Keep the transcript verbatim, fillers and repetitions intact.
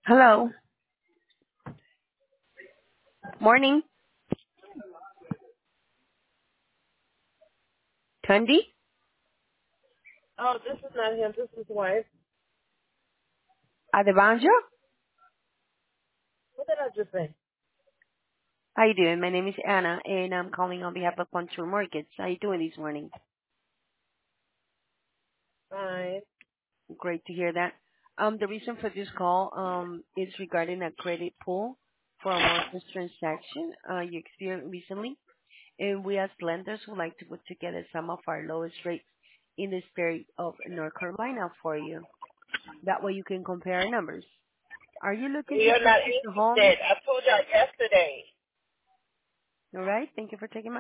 Hello. Morning. Tundi? Oh, this is not him. This is his wife. Adebanjo? What did I just say? How you doing? My name is Anna, and I'm calling on behalf of Contour Mortgage. How you doing this morning? Fine. Great to hear that. Um, the reason for this call um is regarding a credit pull for a mortgage transaction uh, you experienced recently, and we as lenders would like to put together some of our lowest rates in the state of North Carolina for you. That way you can compare numbers. Are you looking We to are not purchase a home? interested. I told y'all yesterday. All right. Thank you for taking my